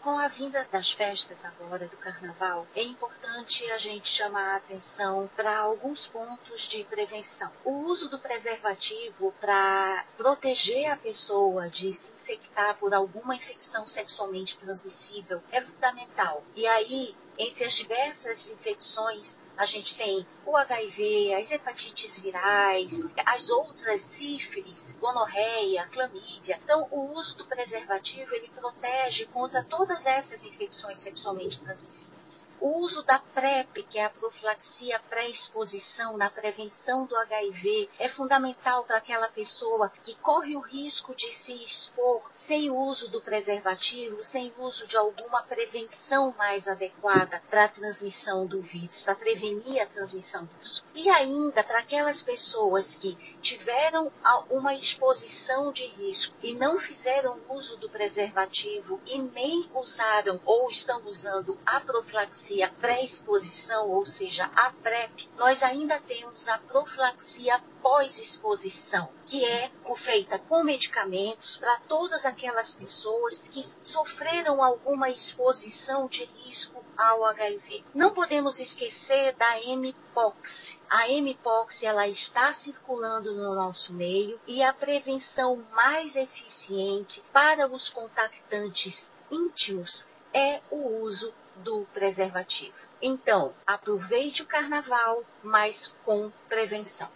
Com a vinda das festas agora do carnaval, é importante a gente chamar a atenção para alguns pontos de prevenção. O uso do preservativo para proteger a pessoa de se infectar por alguma infecção sexualmente transmissível é fundamental. E aí, entre as diversas infecções, a gente tem o HIV, as hepatites virais, as outras sífilis, gonorreia, clamídia. Então, o uso do preservativo, ele protege contra todas essas infecções sexualmente transmissíveis. O uso da PrEP, que é a profilaxia pré-exposição na prevenção do HIV, é fundamental para aquela pessoa que corre o risco de se expor sem o uso do preservativo, sem o uso de alguma prevenção mais adequada para a transmissão do vírus, para prevenir a transmissão do vírus. E ainda para aquelas pessoas que tiveram uma exposição de risco e não fizeram uso do preservativo e nem usaram ou estão usando a profilaxia pré-exposição, ou seja, a PrEP, nós ainda temos a profilaxia pós-exposição, que é feita com medicamentos para todas aquelas pessoas que sofreram alguma exposição de risco ao HIV. Não podemos esquecer da Mpox. A Mpox, ela está circulando no nosso meio e a prevenção mais eficiente para os contactantes íntimos é o uso do preservativo. Então, aproveite o carnaval, mas com prevenção.